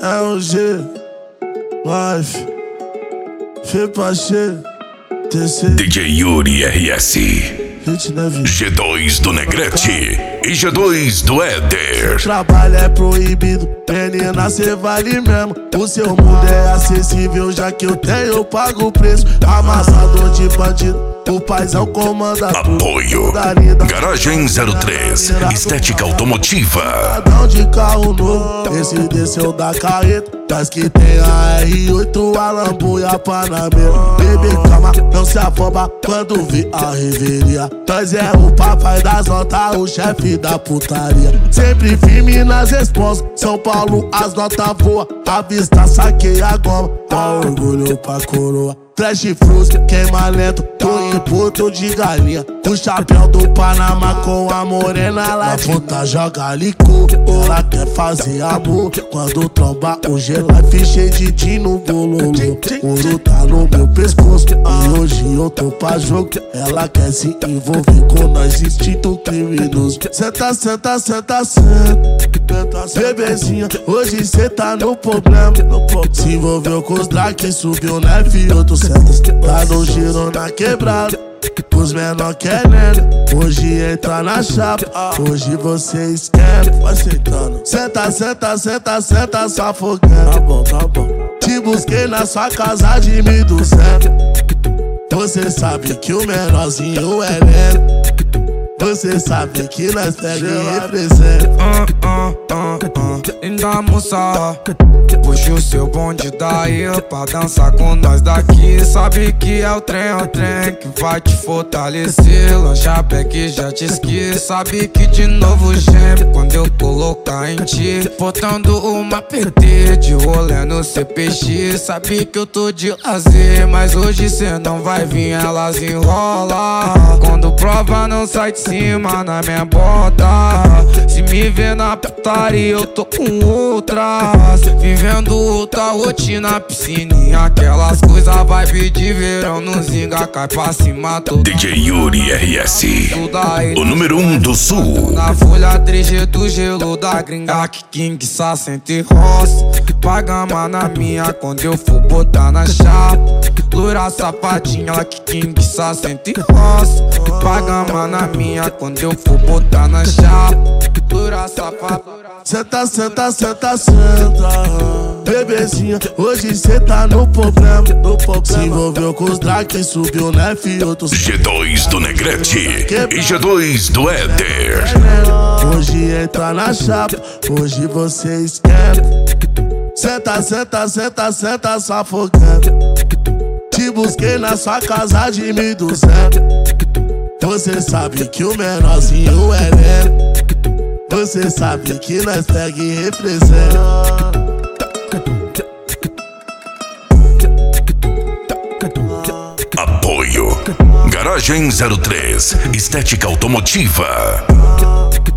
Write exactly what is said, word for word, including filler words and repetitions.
É o G, Life, Fepache, T C, D J Yuri R S, Hit Neve, G dois do Negrete e G dois do Éder. Trabalho é proibido, menina, cê vale mesmo. O seu mundo é acessível, já que eu tenho, eu pago o preço. Amassador de bandido, o paizão comanda tudo. Apoio Garagem zero três, estética automotiva. Ladrão de carro novo, esse desceu da carreta. Mas que tem a R oito, a Lambo e a Panamera. Bebê, calma, não se afoba quando vê a reveria. Nós é o papai das notas, o chefe da putaria. Sempre firme nas respostas, São Paulo as notas voam. A vista saqueia a goma, dá orgulho pra coroa. Trash frusca, queima lento, tô em puto de galinha. O chapéu do Panamá com a morena lá. A puta joga licor, ela quer fazer amor. Quando tromba o G-Life cheio de din no bololô. O ouro tá no meu pescoço e hoje eu tô pra jogo. Ela quer se envolver com nós, instinto criminoso. Senta, senta, senta, senta. Bebezinha, hoje cê tá no problema. Se envolveu com os drag, subiu na F oito. Tá no giro na quebrada, os menor querendo. Hoje entra na chapa, hoje você esquece. Vai sentando. Senta, senta, senta, senta, se afogando. Tá bom, tá bom. Te busquei na sua casa de mil e duzentos. Você sabe que o menorzinho é lento. Você sabe que nós pega e representa. uh, uh, uh, uh. Linda moça, puxa o seu bonde daí pra dançar com nós daqui. Sabe que é o trem, é o trem que vai te fortalecer. Lancha que já te esqueci. Sabe que de novo geme quando eu colocar em ti. Botando uma P T de rolê no C P X. Sabe que eu tô de lazer, mas hoje cê não vai vir, elas enrola. Quando prova não sai de cima na minha bota. Se me vê na putaria eu tô com outras, vivendo outra rotina, piscininha, aquelas coisas, vibe de verão no zinga, cai pra cima todo. D J Yuri R S, o número um do sul. Na folha três G do gelo da gringa, que King sessenta roça. Pagama na minha quando eu for botar na chapa. Loura safadinha, que King sessenta roça. Pagama na minha quando eu for botar na chapa. Loura safadinha. Senta, senta, senta, senta. Bebezinha, hoje cê tá no problema. Se envolveu com os drag, subiu na F oito. G dois do Negrete e G dois do Éder. Hoje entra na chapa, hoje você esquece. Senta, senta, senta, senta, se afogando. Te busquei na sua casa de mil e duzentos. Você sabe que o menorzinho é lento. Você sabe que nós pega e representa. Apoio Garagem zero três, estética automotiva.